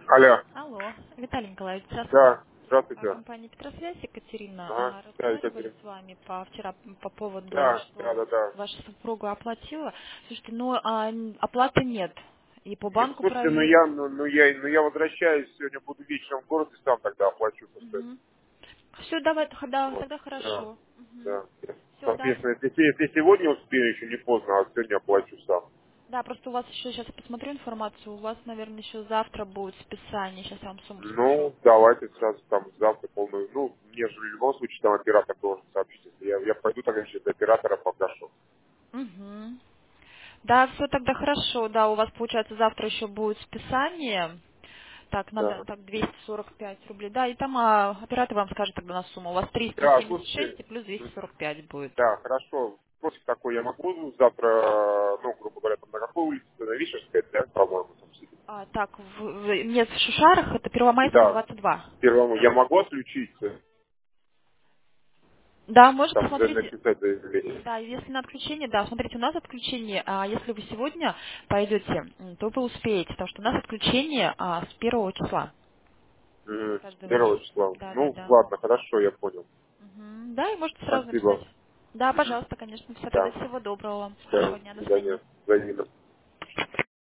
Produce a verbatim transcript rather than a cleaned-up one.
Алло. Алло, Виталий Николаевич, здравствуйте. Да, А, здравствуйте. Компания Петросвязь, Екатерина, Ага, а, да, разговаривали Екатерина. с вами по вчера по поводу, Да, да, что да, да. ваша супруга оплатила. Слушайте, ну а, н- оплаты нет. И по Ну, банку слушайте, ну проверили. я, ну, ну я, ну я возвращаюсь, сегодня буду вечером в городе, сам тогда оплачу. Просто. Все, давай, да, Вот. тогда Да, хорошо. да. Все, да. Соответственно, если, если сегодня успею, еще не поздно, а сегодня оплачу сам. Да, просто у вас еще, сейчас посмотрю информацию, у вас, наверное, еще завтра будет списание, сейчас я вам сумму скажу. Ну, давайте сразу там завтра полную. Ну, мне же в любом случае там оператор должен сообщить. Если я, я пойду тогда через оператора попрошу. Угу. Да, все тогда хорошо, да, у вас, получается, завтра еще будет списание. Так, надо, Да. так, двести сорок пять рублей. Да, и там а, оператор вам скажет тогда на сумму. У вас триста Да, семьдесят слушайте, шесть и плюс двести сорок пять будет. да, хорошо. Против такой я могу завтра, ну, грубо говоря, там на какой улице, на Вишерской, да, по-моему, там сидит. А, так, в, в- нет, в Шушарах это Первомайская Да, двадцать два. первому я могу отключить, э, Да, можете, там, за- смотрите. написать заявление. Да, если на отключение, да, смотрите, у нас отключение, а если вы сегодня пойдете, м, то вы успеете, потому что у нас отключение а, с первого числа Мгм. каждого Первого месяца. числа. Да, да, Ну, да. ладно, хорошо, я понял. Мгм. Да, и можете сразу написать. Спасибо. Да, Мгм. пожалуйста, конечно, все. Тогда Да, всего доброго вам. да, Хорошего дня, до до свидания. свидания. Взаимно.